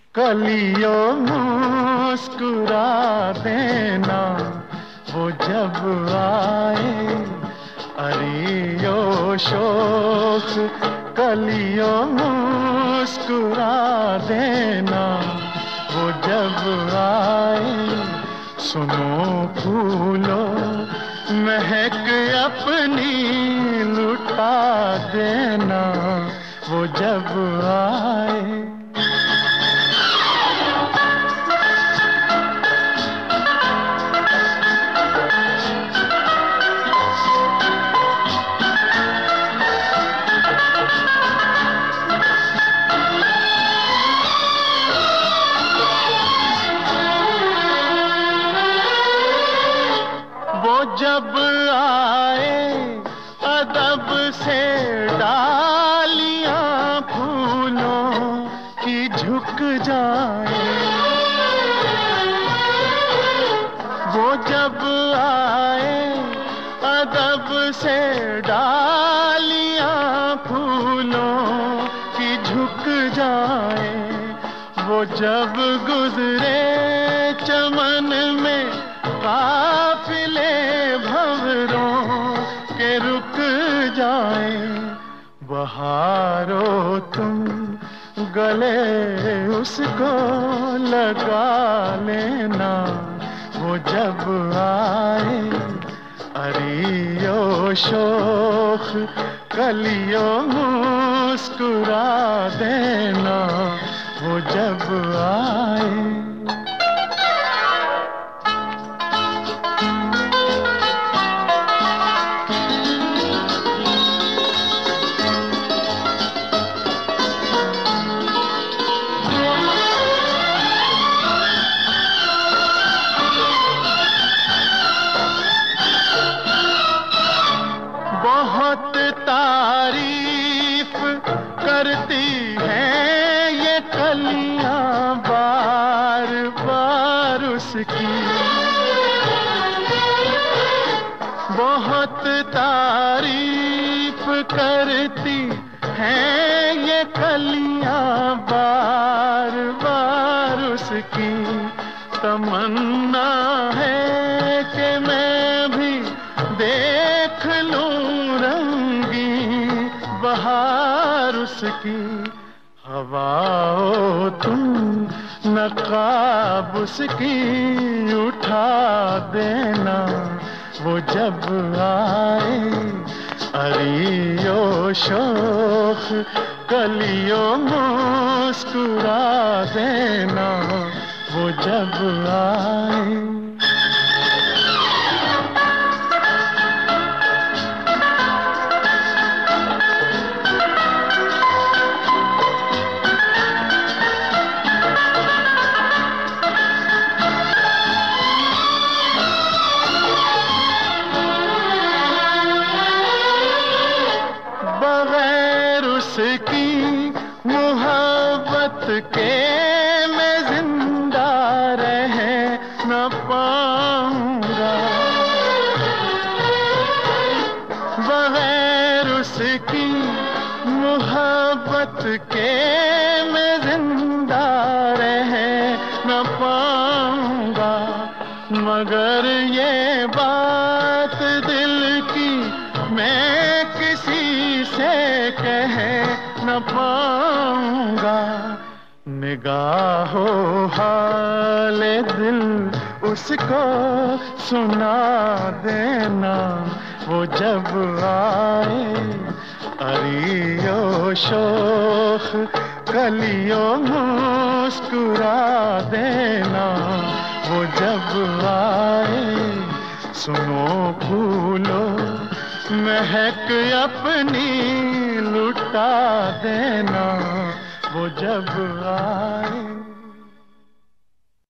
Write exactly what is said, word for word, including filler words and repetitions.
कलियों मुस्कुरा देना वो जब आए। अरियो शोख कलियों मुस्कुरा देना वो जब आए। सुनो फूलो महक अपनी लुटा देना वो जब आए। वो जब आए अदब से डालियां फूलों की झुक जाए। वो जब आए अदब से डालियां फूलों की झुक जाए। वो जब गुजरे चमन में काफिले भंवरों के रुक जाए। बहारो तुम गले उसको लगा लेना वो जब आए। अरियो शोख कलियों मुस्कुरा देना वो जब आए। बहुत तारीफ करती हैं ये कलियां बार बार उसकी। बहुत तारीफ करती हैं ये कलियां बार बार उसकी। तमन्ना है कि मैं भी देख लूं रंगी बहार उसकी। हवाओ तुम नकाब उसकी उठा देना वो जब आए। अरियो शोख कलियों मुस्कुरा देना वो जब आए। बगैर उसकी मोहब्बत के मैं जिंदा रह न पाऊंगा। बगैर उसकी मोहब्बत के मैं जिंदा रह न पाऊंगा। मगर ये बात दिल की मैं किसी से कह न पाऊंगा। निगाहो हाले दिल उसको सुना देना वो जब आए। अरियो शोख कलियों मुस्कुरा देना वो जब आए। सुनो फूलो महक अपनी लुटा देना वो जब आए।